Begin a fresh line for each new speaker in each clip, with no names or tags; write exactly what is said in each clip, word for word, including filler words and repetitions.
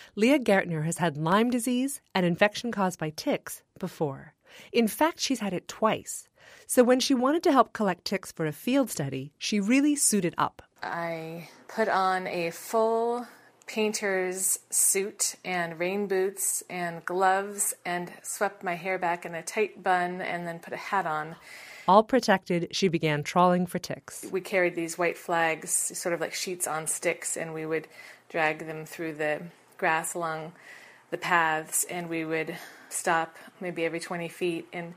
Leah Gertner has had Lyme disease, an infection caused by ticks, before. In fact, she's had it twice. So when she wanted to help collect ticks for a field study, she really suited up.
I put on a full painter's suit and rain boots and gloves and swept my hair back in a tight bun and then put a hat on.
All protected, she began trawling for ticks.
We carried these white flags, sort of like sheets on sticks, and we would drag them through the grass along the paths, and we would stop maybe every twenty feet and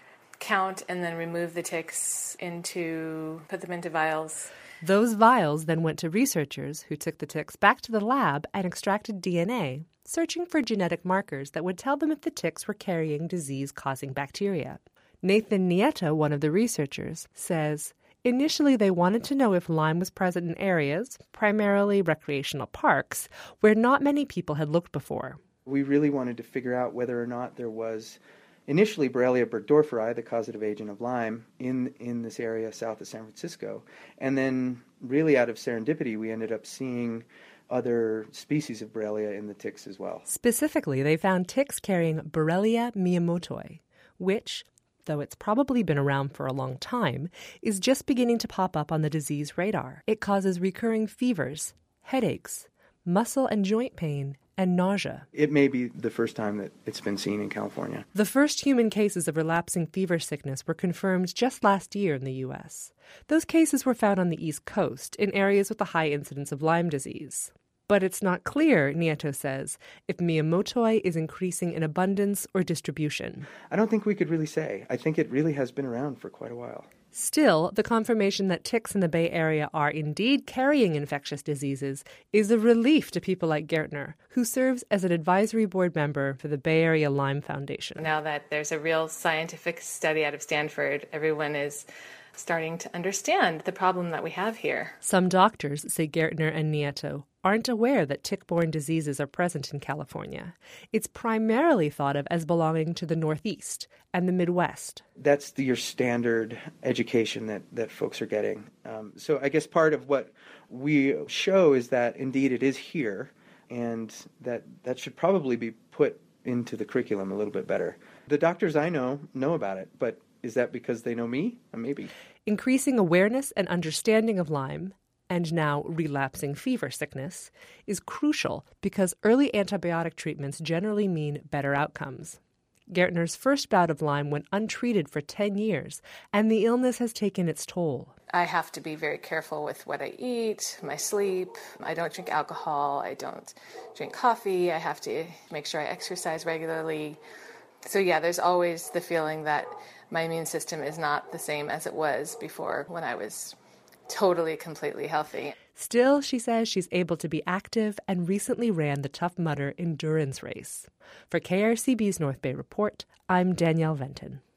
count and then remove the ticks into, put them into vials.
Those vials then went to researchers who took the ticks back to the lab and extracted D N A, searching for genetic markers that would tell them if the ticks were carrying disease-causing bacteria. Nathan Nieto, one of the researchers, says, initially they wanted to know if Lyme was present in areas, primarily recreational parks, where not many people had looked before.
We really wanted to figure out whether or not there was initially Borrelia burgdorferi, the causative agent of Lyme, in, in this area south of San Francisco. And then really out of serendipity, we ended up seeing other species of Borrelia in the ticks as well.
Specifically, they found ticks carrying Borrelia miyamotoi, which, though it's probably been around for a long time, is just beginning to pop up on the disease radar. It causes recurring fevers, headaches, muscle and joint pain, and nausea.
It may be the first time that it's been seen in California.
The first human cases of relapsing fever sickness were confirmed just last year in the U S. Those cases were found on the East Coast, in areas with a high incidence of Lyme disease. But it's not clear, Nieto says, if miyamotoi is increasing in abundance or distribution.
I don't think we could really say. I think it really has been around for quite a while.
Still, the confirmation that ticks in the Bay Area are indeed carrying infectious diseases is a relief to people like Gertner, who serves as an advisory board member for the Bay Area Lyme Foundation.
Now that there's a real scientific study out of Stanford, everyone is starting to understand the problem that we have here.
Some doctors, say Gertner and Nieto, aren't aware that tick-borne diseases are present in California. It's primarily thought of as belonging to the Northeast and the Midwest.
That's the, your standard education that, that folks are getting. Um, so I guess part of what we show is that indeed it is here, and that that should probably be put into the curriculum a little bit better. The doctors I know know about it, but is that because they know me? Maybe.
Increasing awareness and understanding of Lyme, and now relapsing fever sickness, is crucial because early antibiotic treatments generally mean better outcomes. Gertner's first bout of Lyme went untreated for ten years, and the illness has taken its toll.
I have to be very careful with what I eat, my sleep. I don't drink alcohol. I don't drink coffee. I have to make sure I exercise regularly. So yeah, there's always the feeling that my immune system is not the same as it was before when I was totally, completely healthy.
Still, she says she's able to be active and recently ran the Tough Mudder endurance race. For K R C B's North Bay Report, I'm Danielle Venton.